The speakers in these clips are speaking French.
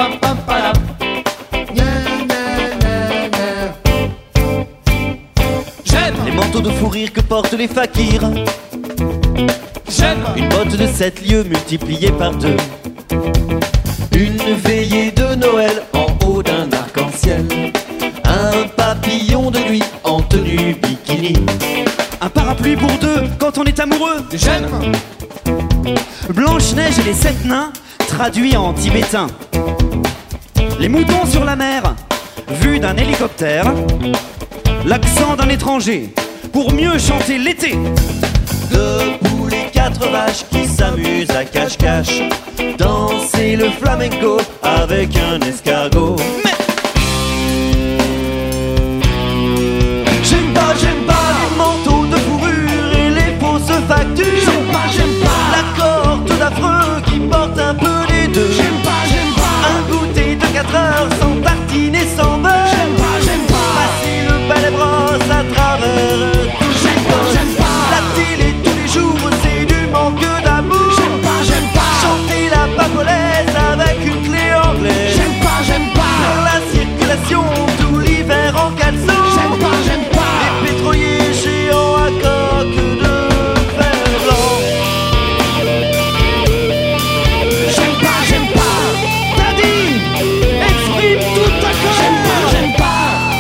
J'aime les manteaux de fou rire que portent les fakirs. J'aime une botte de 7 lieues multipliée par 2. Une veillée de Noël en haut d'un arc-en-ciel. Un papillon de nuit en tenue bikini. Un parapluie pour 2 quand on est amoureux. J'aime Blanche-Neige et les 7 nains traduits en tibétain. Les moutons sur la mer vus d'un hélicoptère. L'accent d'un étranger pour mieux chanter l'été. 2 poules et 4 vaches qui s'amusent à cache-cache. Danser le flamenco avec un escargot. Mais j'aime pas les manteaux de fourrure et les fausses factures. J'aime pas la corde d'affreux qui porte un peu les deux. J'aime pas un goûter de 4 heures sans tartine et sans beurre. J'aime pas Passer le balai brosse à travers tout le corps. J'aime pas La télé tous les jours, c'est du manque d'amour. J'aime pas Chanter la papolaise avec une clé anglaise. J'aime pas Faire la circulation tout l'hiver en caleçon. J'aime pas Les pétroliers géants à coque de fer blanc. J'aime pas T'as dit, exprime toute ta colère. J'aime pas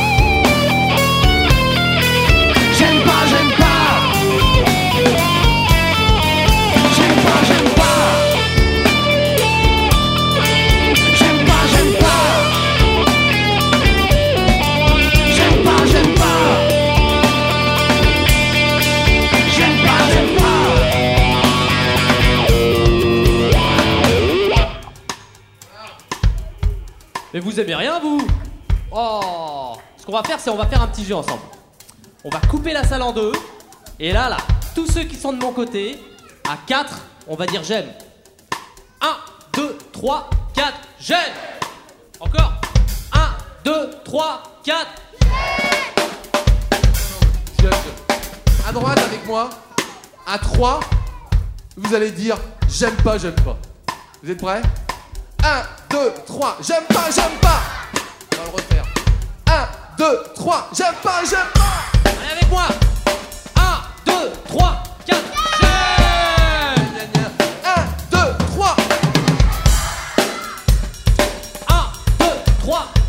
Mais vous aimez rien, vous? Oh! Ce qu'on va faire, c'est on va faire un petit jeu ensemble. On va couper la salle en 2. Et là, tous ceux qui sont de mon côté, à 4, on va dire j'aime. 1, 2, 3, 4, j'aime! Encore! 1, 2, 3, 4. J'aime. À droite avec moi, à 3, vous allez dire j'aime pas. Vous êtes prêts? 1, 2, 3, j'aime pas. On va le refaire. 1, 2, 3, j'aime pas. Allez avec moi! 1, 2, 3, 4, j'aime! 1, 2, 3. 1, 2, 3,